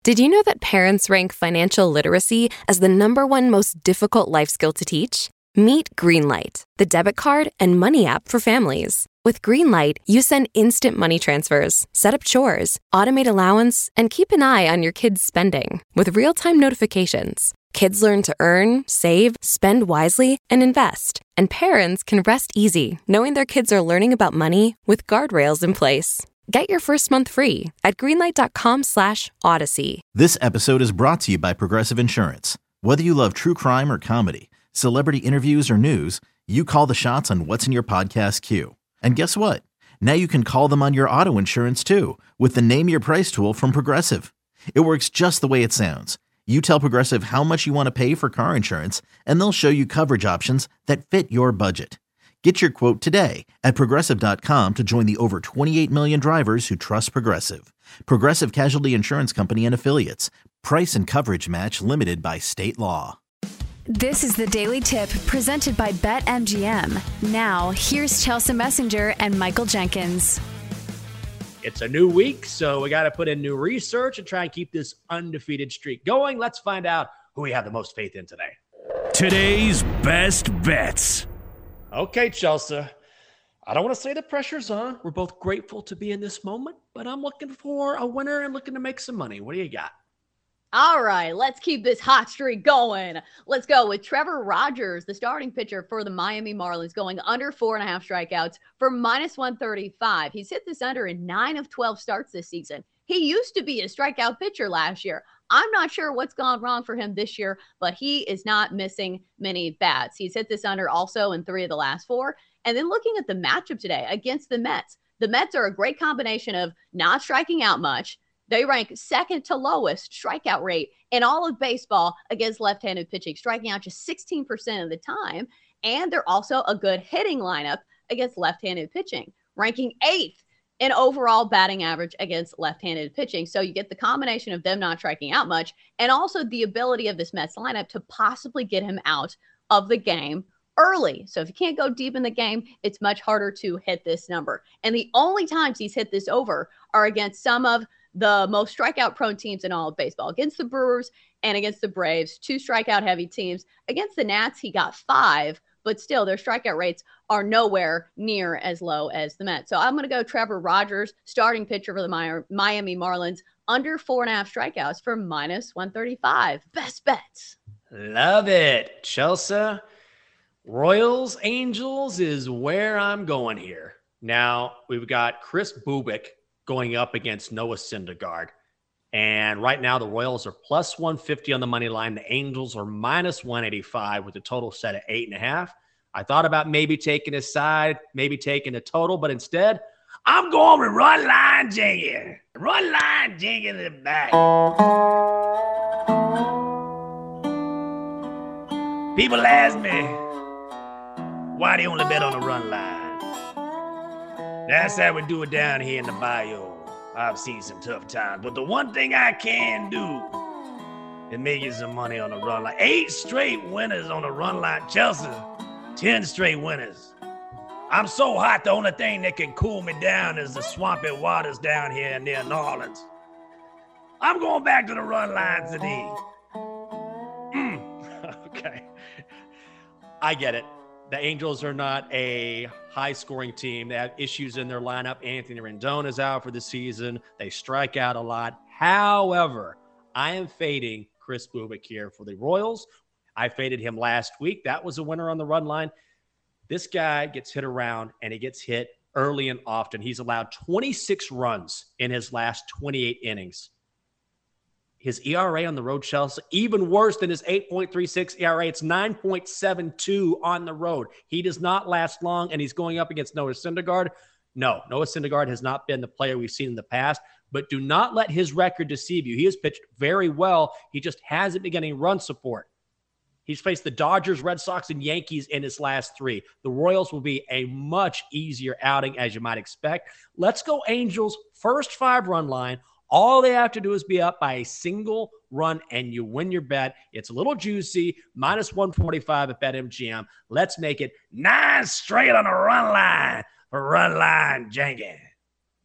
Did you know that parents rank financial literacy as the #1 most difficult life skill to teach? Meet Greenlight, the debit card and money app for families. With Greenlight, you send instant money transfers, set up chores, automate allowance, and keep an eye on your kids' spending with real-time notifications. Kids learn to earn, save, spend wisely, and invest. And parents can rest easy knowing their kids are learning about money with guardrails in place. Get your first month free at greenlight.com/Odyssey. This episode is brought to you by Progressive Insurance. Whether you love true crime or comedy, celebrity interviews or news, you call the shots on what's in your podcast queue. And guess what? Now you can call them on your auto insurance too with the Name Your Price tool from Progressive. It works just the way it sounds. You tell Progressive how much you want to pay for car insurance, and they'll show you coverage options that fit your budget. Get your quote today at Progressive.com to join the over 28 million drivers who trust Progressive. Progressive Casualty Insurance Company and Affiliates. Price and coverage match limited by state law. This is the Daily Tip presented by BetMGM. Now, here's Chelsea Messenger and Michael Jenkins. It's a new week, so we got to put in new research and try and keep this undefeated streak going. Let's find out who we have the most faith in today. Today's best bets. Okay, Chelsea. I don't want to say the pressure's on. We're both grateful to be in this moment, but I'm looking for a winner and looking to make some money. What do you got? All right, let's keep this hot streak going. Let's go with Trevor Rogers, the starting pitcher for the Miami Marlins, going under 4.5 strikeouts for -135. He's hit this under in 9 of 12 starts this season. He used to be a strikeout pitcher last year. I'm not sure what's gone wrong for him this year, but he is not missing many bats. He's hit this under also in 3 of the last 4. And then looking at the matchup today against the Mets are a great combination of not striking out much. They rank second to lowest strikeout rate in all of baseball against left-handed pitching, striking out just 16% of the time. And they're also a good hitting lineup against left-handed pitching, ranking 8th in overall batting average against left-handed pitching. So you get the combination of them not striking out much and also the ability of this Mets lineup to possibly get him out of the game early. So if you can't go deep in the game, it's much harder to hit this number. And the only times he's hit this over are against some of the most strikeout-prone teams in all of baseball, against the Brewers and against the Braves, 2 strikeout-heavy teams. Against the Nats, he got 5, but still their strikeout rates are nowhere near as low as the Mets. So I'm going to go Trevor Rogers, starting pitcher for the Miami Marlins, under 4.5 strikeouts for -135. Best bets. Love it. Chelsea, Royals, Angels is where I'm going here. Now, we've got Kris Bubic going up against Noah Syndergaard. And right now, the Royals are +150 on the money line. The Angels are -185 with the total set at 8.5. I thought about maybe taking a side, maybe taking a total, but instead, I'm going with Run Line Jenkins. Run Line Jenkins is back. People ask me, why do you only bet on the run line? That's how we do it down here in the bayou. I've seen some tough times, but the one thing I can do is make you some money on the run line. 8 straight winners on the run line. Chelsea, 10 straight winners. I'm so hot, the only thing that can cool me down is the swampy waters down here near New Orleans. I'm going back to the run line today. Okay. I get it. The Angels are not a high-scoring team. They have issues in their lineup. Anthony Rendon is out for the season. They strike out a lot. However, I am fading Kris Bubic here for the Royals. I faded him last week. That was a winner on the run line. This guy gets hit around, and he gets hit early and often. He's allowed 26 runs in his last 28 innings. His ERA on the road, Chelsea, even worse than his 8.36 ERA. It's 9.72 on the road. He does not last long, and he's going up against Noah Syndergaard. No, Noah Syndergaard has not been the player we've seen in the past, but do not let his record deceive you. He has pitched very well. He just hasn't been getting run support. He's faced the Dodgers, Red Sox, and Yankees in his last 3. The Royals will be a much easier outing, as you might expect. Let's go Angels, first 5 run line. All they have to do is be up by a single run, and you win your bet. It's a little juicy, -145 at BetMGM. Let's make it 9 straight on the run line for Run Line Jenkins.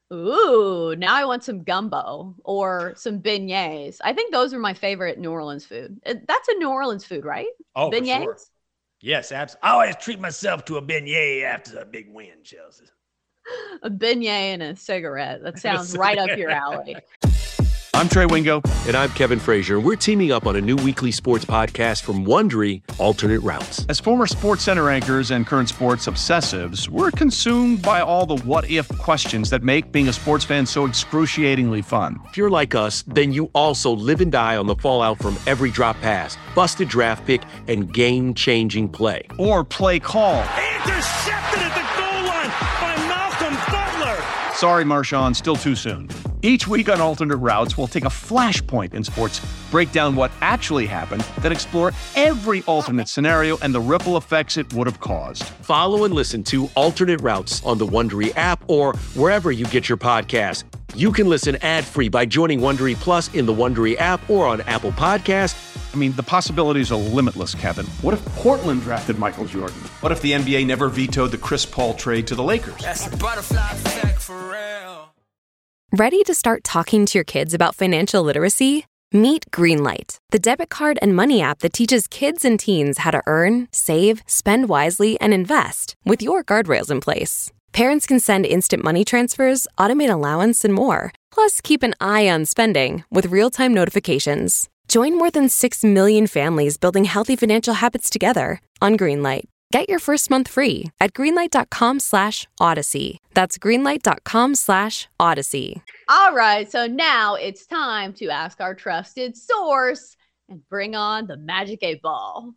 Ooh, now I want some gumbo or some beignets. I think those are my favorite New Orleans food. That's a New Orleans food, right? Oh, beignets? For sure. Yes, absolutely. I always treat myself to a beignet after a big win, Chelsea. A beignet and a cigarette. That sounds right up your alley. I'm Trey Wingo. And I'm Kevin Frazier. We're teaming up on a new weekly sports podcast from Wondery, Alternate Routes. As former Sports Center anchors and current sports obsessives, we're consumed by all the what-if questions that make being a sports fan so excruciatingly fun. If you're like us, then you also live and die on the fallout from every drop pass, busted draft pick, and game-changing play. Or play call. Intercepted at the goal line by Malcolm Butler. Sorry, Marshawn, still too soon. Each week on Alternate Routes, we'll take a flashpoint in sports, break down what actually happened, then explore every alternate scenario and the ripple effects it would have caused. Follow and listen to Alternate Routes on the Wondery app or wherever you get your podcasts. You can listen ad-free by joining Wondery Plus in the Wondery app or on Apple Podcasts. I mean, the possibilities are limitless, Kevin. What if Portland drafted Michael Jordan? What if the NBA never vetoed the Chris Paul trade to the Lakers? That's a butterfly effect for real. Ready to start talking to your kids about financial literacy? Meet Greenlight, the debit card and money app that teaches kids and teens how to earn, save, spend wisely, and invest with your guardrails in place. Parents can send instant money transfers, automate allowance, and more. Plus, keep an eye on spending with real-time notifications. Join more than 6 million families building healthy financial habits together on Greenlight. Get your first month free at greenlight.com/Odyssey. That's greenlight.com/Odyssey. All right, so now it's time to ask our trusted source and bring on the Magic 8 Ball.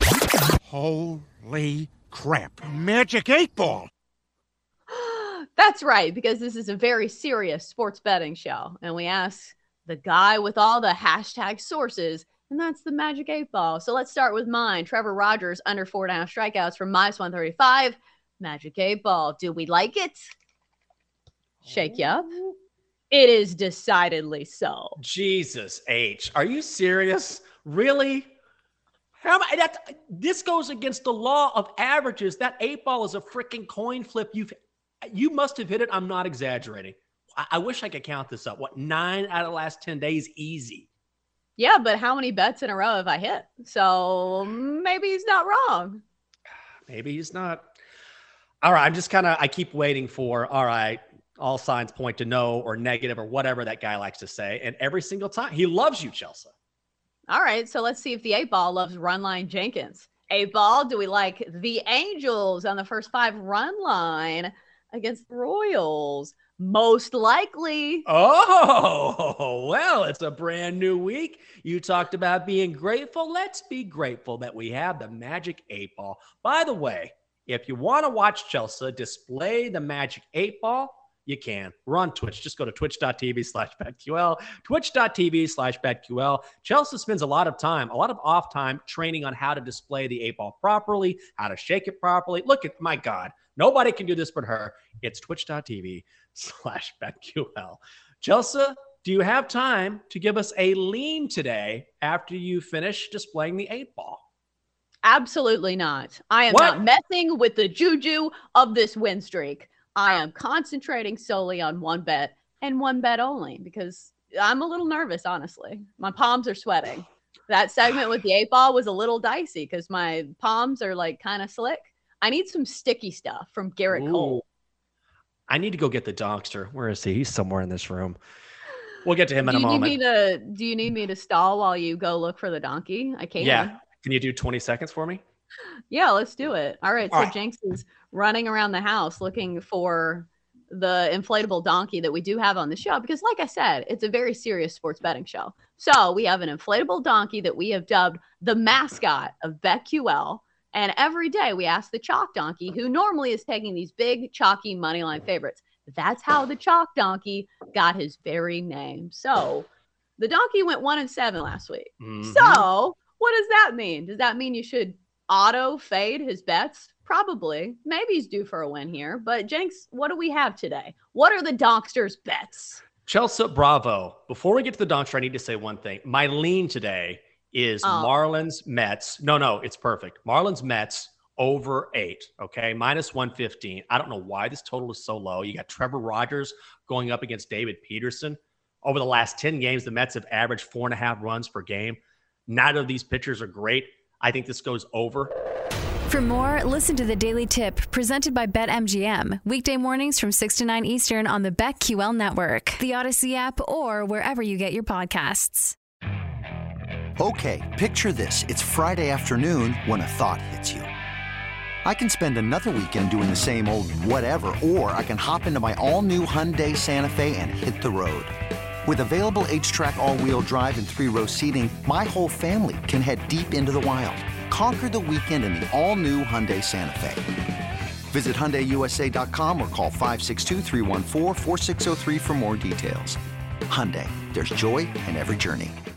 Holy crap. Magic 8 Ball. That's right, because this is a very serious sports betting show, and we ask the guy with all the hashtag sources, and that's the Magic 8 Ball. So let's start with mine. Trevor Rogers, under 4.5 strikeouts from -135. Magic 8 Ball. Do we like it? Shake you up. It is decidedly so. Jesus H. Are you serious? Really? This goes against the law of averages. That 8 Ball is a freaking coin flip. You must have hit it. I'm not exaggerating. I wish I could count this up. What, 9 out of the last 10 days? Easy. Yeah, but how many bets in a row have I hit? So maybe he's not wrong. Maybe he's not. All right, I keep waiting for, all right, all signs point to no or negative or whatever that guy likes to say. And every single time, he loves you, Chelsea. All right, so let's see if the 8 Ball loves run line Jenkins. 8 Ball, do we like the Angels on the first 5 run line against the Royals? Most likely. Oh, well, it's a brand new week. You talked about being grateful. Let's be grateful that we have the Magic 8 Ball. By the way, if you want to watch Chelsea display the Magic 8 Ball, you can. We're on Twitch. Just go to twitch.tv/BetQL, twitch.tv/BetQL. Chelsea spends a lot of off time training on how to display the 8 Ball properly, how to shake it properly. Look at, my God, nobody can do this but her. It's twitch.tv/BetQL. Chelsea, do you have time to give us a lean today after you finish displaying the 8 Ball? Absolutely not. I am not messing with the juju of this win streak. I am concentrating solely on one bet and one bet only because I'm a little nervous, honestly. My palms are sweating. That segment with the 8 Ball was a little dicey because my palms are like kind of slick. I need some sticky stuff from Garrett Cole. I need to go get the Donkster. Where is he? He's somewhere in this room. We'll get to him in a moment. Do you need me to stall while you go look for the donkey? I can. Yeah. Can you do 20 seconds for me? Yeah, let's do it. All right. So Jenks is running around the house looking for the inflatable donkey that we do have on the show because, like I said, it's a very serious sports betting show. So we have an inflatable donkey that we have dubbed the mascot of BetQL. And every day we ask the Chalk Donkey, who normally is taking these big, chalky moneyline favorites. That's how the Chalk Donkey got his very name. So the donkey went 1-7 last week. Mm-hmm. So what does that mean? Does that mean you should auto fade his bets? Probably. Maybe he's due for a win here. But Jenks, what do we have today? What are the Donkster's bets? Chelsea, bravo. Before we get to the Donkster, I need to say one thing. My lean today is Marlins Mets. No, it's perfect. Marlins Mets over 8. Okay. Minus 115. I don't know why this total is so low. You got Trevor Rogers going up against David Peterson. Over the last 10 games, the Mets have averaged 4.5 runs per game. Neither of these pitchers are great. I think this goes over. For more, listen to the Daily Tip presented by BetMGM. Weekday mornings from 6 to 9 Eastern on the BetQL network, the Odyssey app, or wherever you get your podcasts. Okay, picture this. It's Friday afternoon when a thought hits you. I can spend another weekend doing the same old whatever, or I can hop into my all-new Hyundai Santa Fe and hit the road. With available H-Track all-wheel drive and 3-row seating, my whole family can head deep into the wild. Conquer the weekend in the all-new Hyundai Santa Fe. Visit HyundaiUSA.com or call 562-314-4603 for more details. Hyundai, there's joy in every journey.